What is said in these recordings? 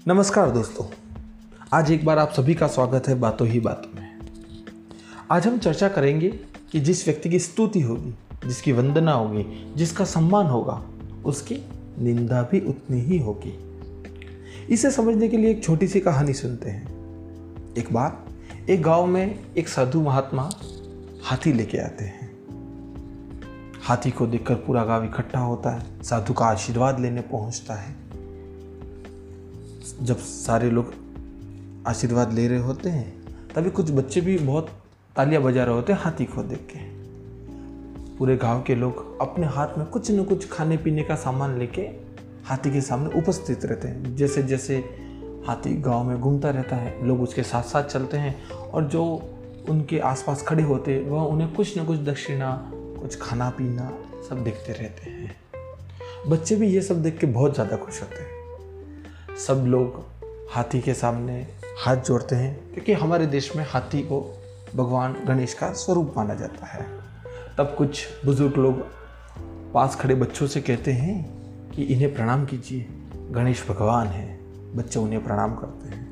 नमस्कार दोस्तों, आज एक बार आप सभी का स्वागत है बातों ही बातों में। आज हम चर्चा करेंगे कि जिस व्यक्ति की स्तुति होगी, जिसकी वंदना होगी, जिसका सम्मान होगा, उसकी निंदा भी उतनी ही होगी। इसे समझने के लिए एक छोटी सी कहानी सुनते हैं। एक बार एक गांव में एक साधु महात्मा हाथी लेके आते हैं। हाथी को देखकर पूरा गांव इकट्ठा होता है, साधु का आशीर्वाद लेने पहुंचता है। जब सारे लोग आशीर्वाद ले रहे होते हैं तभी कुछ बच्चे भी बहुत तालियां बजा रहे होते हैं हाथी को देख के। पूरे गांव के लोग अपने हाथ में कुछ न कुछ खाने पीने का सामान लेके हाथी के सामने उपस्थित रहते हैं। जैसे जैसे हाथी गांव में घूमता रहता है, लोग उसके साथ साथ चलते हैं और जो उनके आसपास खड़े होते हैं वह उन्हें कुछ न कुछ दक्षिणा, कुछ खाना पीना सब देखते रहते हैं। बच्चे भी ये सब देख के बहुत ज़्यादा खुश होते हैं। सब लोग हाथी के सामने हाथ जोड़ते हैं क्योंकि हमारे देश में हाथी को भगवान गणेश का स्वरूप माना जाता है। तब कुछ बुजुर्ग लोग पास खड़े बच्चों से कहते हैं कि इन्हें प्रणाम कीजिए, गणेश भगवान है। बच्चे उन्हें प्रणाम करते हैं।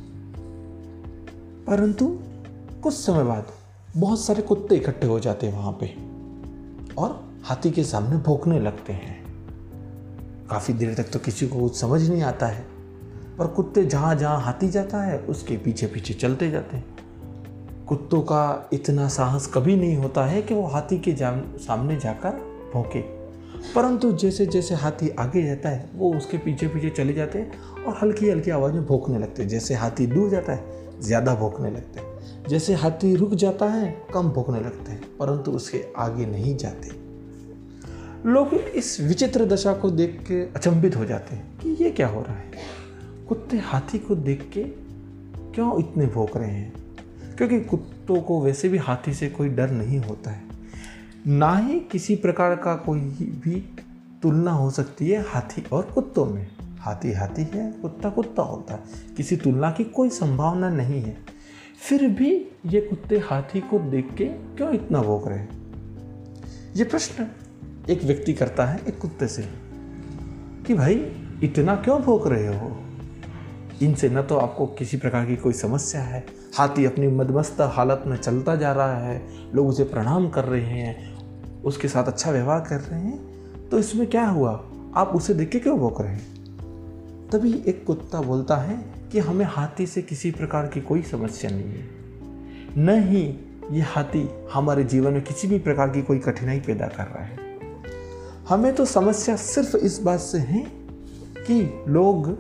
परंतु कुछ समय बाद बहुत सारे कुत्ते इकट्ठे हो जाते हैं वहाँ पे और हाथी के सामने भौंकने लगते हैं। काफ़ी देर तक तो किसी को कुछ समझ नहीं आता है, पर कुत्ते जहाँ जहाँ हाथी जाता है उसके पीछे पीछे चलते जाते हैं। कुत्तों का इतना साहस कभी नहीं होता है कि वो हाथी के सामने जाकर भौंके, परंतु जैसे जैसे हाथी आगे जाता है वो उसके पीछे पीछे चले जाते हैं और हल्की हल्की आवाज़ में भौंकने लगते हैं। जैसे हाथी दूर जाता है ज़्यादा भौंकने लगते हैं, जैसे हाथी रुक जाता है कम भौंकने लगते हैं, परंतु उसके आगे नहीं जाते। लोग इस विचित्र दशा को देख के अचंभित हो जाते हैं कि ये क्या हो रहा है। कुत्ते हाथी को देख के क्यों इतने भौंक रहे हैं? क्योंकि कुत्तों को वैसे भी हाथी से कोई डर नहीं होता है, ना ही किसी प्रकार का कोई भी तुलना हो सकती है हाथी और कुत्तों में। हाथी हाथी है, कुत्ता कुत्ता होता है, किसी तुलना की कोई संभावना नहीं है। फिर भी ये कुत्ते हाथी को देख के क्यों इतना भौंक रहे हैं? ये प्रश्न एक व्यक्ति करता है एक कुत्ते से कि भाई इतना क्यों भौंक रहे हो? इनसे न तो आपको किसी प्रकार की कोई समस्या है, हाथी अपनी मदमस्त हालत में चलता जा रहा है, लोग उसे प्रणाम कर रहे हैं, उसके साथ अच्छा व्यवहार कर रहे हैं, तो इसमें क्या हुआ? आप उसे देख के क्यों भौंक रहे हैं? तभी एक कुत्ता बोलता है कि हमें हाथी से किसी प्रकार की कोई समस्या नहीं है, न ही ये हाथी हमारे जीवन में किसी भी प्रकार की कोई कठिनाई पैदा कर रहा है। हमें तो समस्या सिर्फ इस बात से है कि लोग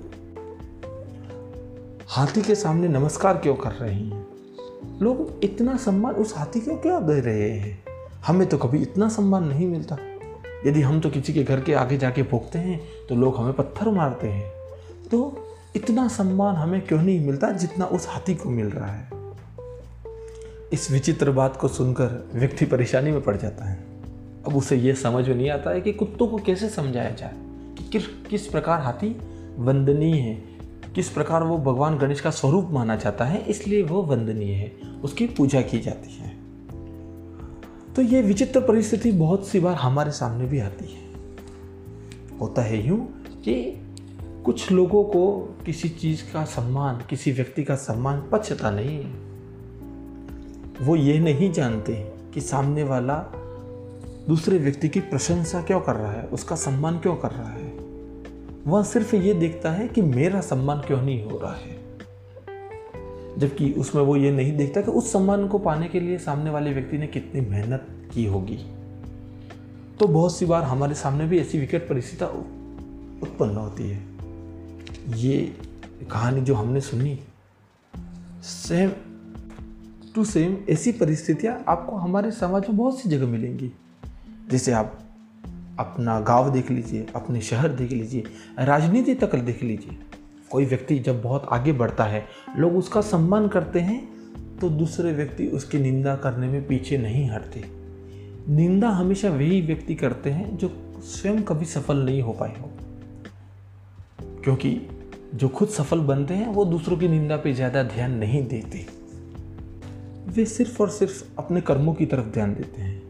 हाथी के सामने नमस्कार क्यों कर रहे हैं, लोग इतना सम्मान उस हाथी को क्यों दे रहे हैं। हमें तो कभी इतना सम्मान नहीं मिलता। यदि हम तो किसी के घर के आगे जाके भौंकते हैं तो लोग हमें पत्थर मारते हैं, तो इतना सम्मान हमें क्यों नहीं मिलता जितना उस हाथी को मिल रहा है। इस विचित्र बात को सुनकर व्यक्ति परेशानी में पड़ जाता है। अब उसे यह समझ में नहीं आता है कि कुत्तों को कैसे समझाया जाए कि किस प्रकार हाथी वंदनीय है, किस प्रकार वो भगवान गणेश का स्वरूप माना जाता है, इसलिए वो वंदनीय है, उसकी पूजा की जाती है। तो ये विचित्र परिस्थिति बहुत सी बार हमारे सामने भी आती है। होता है यूं कि कुछ लोगों को किसी चीज़ का सम्मान, किसी व्यक्ति का सम्मान पचता नहीं है। वो ये नहीं जानते कि सामने वाला दूसरे व्यक्ति की प्रशंसा क्यों कर रहा है, उसका सम्मान क्यों कर रहा है। वह सिर्फ ये देखता है कि मेरा सम्मान क्यों नहीं हो रहा है, जबकि उसमें वो ये नहीं देखता कि उस सम्मान को पाने के लिए सामने वाले व्यक्ति ने कितनी मेहनत की होगी। तो बहुत सी बार हमारे सामने भी ऐसी विकट परिस्थितियाँ उत्पन्न होती है। ये कहानी जो हमने सुनी, सेम टू सेम ऐसी परिस्थितियाँ आपको हमारे समाज में बहुत सी जगह मिलेंगी। जैसे आप अपना गांव देख लीजिए, अपने शहर देख लीजिए, राजनीति तक देख लीजिए। कोई व्यक्ति जब बहुत आगे बढ़ता है, लोग उसका सम्मान करते हैं, तो दूसरे व्यक्ति उसकी निंदा करने में पीछे नहीं हटते। निंदा हमेशा वही व्यक्ति करते हैं जो स्वयं कभी सफल नहीं हो पाए हो, क्योंकि जो खुद सफल बनते हैं वो दूसरों की निंदा पे ज़्यादा ध्यान नहीं देते। वे सिर्फ और सिर्फ अपने कर्मों की तरफ ध्यान देते हैं,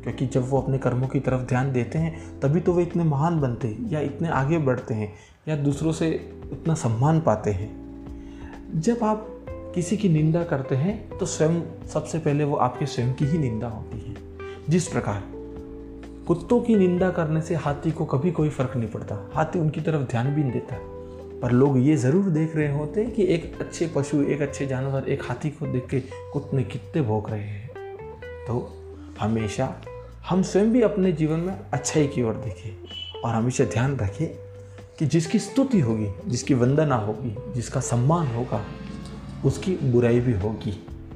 क्योंकि जब वो अपने कर्मों की तरफ ध्यान देते हैं तभी तो वे इतने महान बनते हैं या इतने आगे बढ़ते हैं या दूसरों से इतना सम्मान पाते हैं। जब आप किसी की निंदा करते हैं तो स्वयं सबसे पहले वो आपके स्वयं की ही निंदा होती है। जिस प्रकार कुत्तों की निंदा करने से हाथी को कभी कोई फर्क नहीं पड़ता, हाथी उनकी तरफ ध्यान भी नहीं देता, पर लोग ये ज़रूर देख रहे होते हैं कि एक अच्छे पशु, एक अच्छे जानवर, एक हाथी को देख के कुत्ते कितने भौंक रहे हैं। तो हमेशा हम स्वयं भी अपने जीवन में अच्छाई की ओर देखें और हमेशा ध्यान रखें कि जिसकी स्तुति होगी, जिसकी वंदना होगी, जिसका सम्मान होगा, उसकी बुराई भी होगी।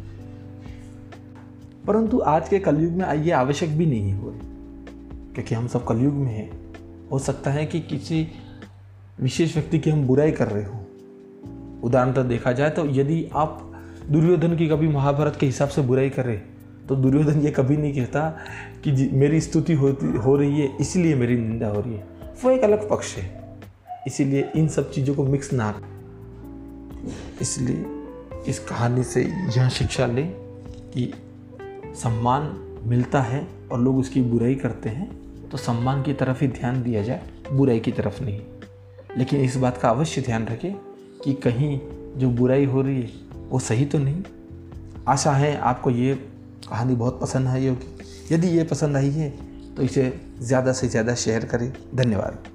परंतु आज के कलयुग में ये आवश्यक भी नहीं हो, क्योंकि हम सब कलयुग में हैं। हो सकता है कि किसी विशेष व्यक्ति की हम बुराई कर रहे हो। उदाहरणतः देखा जाए तो यदि आप दुर्योधन की कभी महाभारत के हिसाब से बुराई कर रहे तो दुर्योधन ये कभी नहीं कहता कि मेरी स्तुति हो रही है इसलिए मेरी निंदा हो रही है। वो एक अलग पक्ष है, इसीलिए इन सब चीज़ों को मिक्स ना करें। इसलिए इस कहानी से यह शिक्षा लें कि सम्मान मिलता है और लोग उसकी बुराई करते हैं तो सम्मान की तरफ ही ध्यान दिया जाए, बुराई की तरफ नहीं। लेकिन इस बात का अवश्य ध्यान रखें कि कहीं जो बुराई हो रही है वो सही तो नहीं। आशा है आपको ये कहानी बहुत पसंद आई होगी। यदि ये पसंद आई है तो इसे ज़्यादा से ज़्यादा शेयर करें। धन्यवाद।